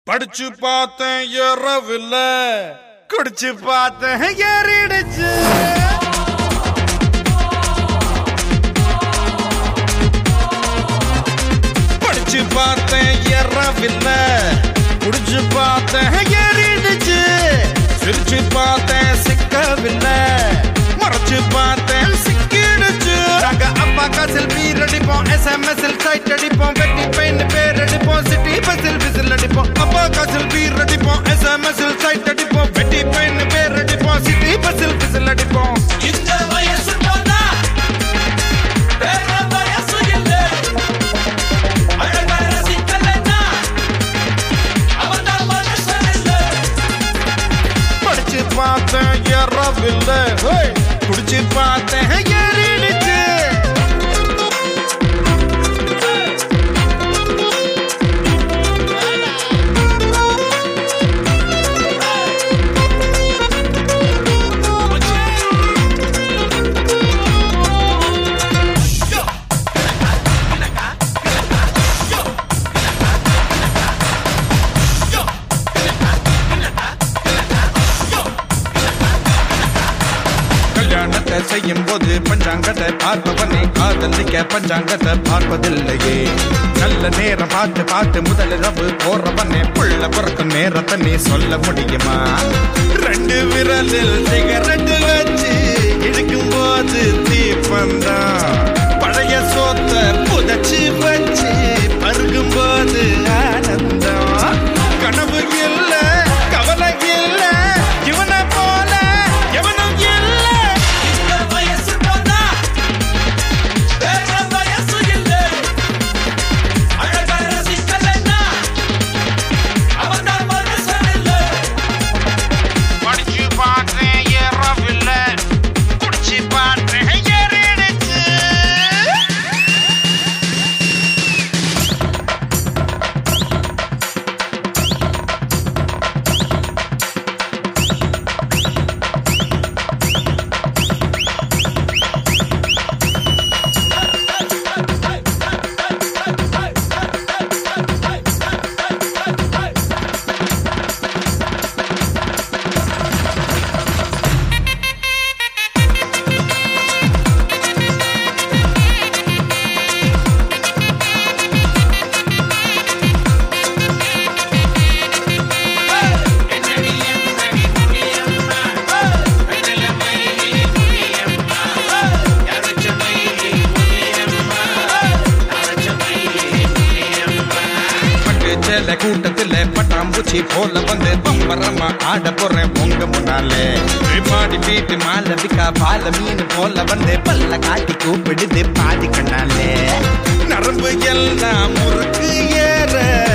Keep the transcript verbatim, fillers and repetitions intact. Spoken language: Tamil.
படிச்சு பார்த்தேன் ஏறவில்ல, குடிச்சு பார்த்தேன் ஏறிடுச்சு. படிச்சு பார்த்தேன் ஏறவில்ல, குடிச்சு பார்த்தேன் ஏறிடுச்சு. சிரிச்சு பார்த்தேன் சிக்கவில்லை, மறைச்சு பார்த்தேன் சிக்கிடுச்சு. நாங்க அப்பா காசில் பீர் அடிப்போம், எஸ்எம்எஸ்இல் சைட் அடிப்போம், வெட்டி பெயின் பேர் அடிப்போம், சிட்டி பஸ்ஸில் விசில் அடிப்போம். அப்பா காசில் பீர் அடிப்போம், எஸ்எம்எஸ்இல் சைட் அடிப்போம், வெட்டி பெயின் பேர் அடிப்போம், சிட்டி பஸ்ஸில் விசில் அடிப்போம். இந்த வயசு போனா வேற வயசு இல்ல, அழகா ரசிக்கலன்னா அவன்தான் மனுஷன் இல்ல. படிச்சு பார்த்தேன் ஏறவில்லை, குடிச்சு பார்த்தேன் ஏறிடுச்சு. கல்யாணத்தை செய்யும் போது பஞ்சாங்கத்தை பார்ப்பவனே காதலிக்க பஞ்சாங்கத்தை பார்ப்பதில்லையே. நல்ல நேரம் பார்த்து பார்த்து முதலிரவு போறவனே புள்ள பிறக்கும் நேரத்தை நீ சொல்ல முடியுமா? ரெண்டு விரலில் சிகரெட்டு வச்சு இழுக்கும் போது தீப்பந்தான், பழைய சோத்த புதைச்சு வச்சு பருகும் போது ஆனந்தம். கனவு இல்ல கவலை இல்ல, இவனை போல எவனும் இல்ல. இந்த வயசு போனா வேற வயசு இல்ல, அழகா ரசிக்கலன்னா அவன்தான் மனுஷன் இல்ல. படிச்சு பார்த்தேன் ஏறவில்லை, குடிச்சு பார்த்தேன் ஏறிடுச்சு. கூட்டத்துல பட்டாம்பூச்சி போல வந்து பம்பரமா ஆட போறேன் உங்க முன்னாலே. பாடி வீட்டு மாலவிக்கா பால மீன் போல வந்து பல்ல காட்டி கூப்பிடுது பாதி கண்ணாலே. நரம்பு எல்லாம் முறுக்கு ஏற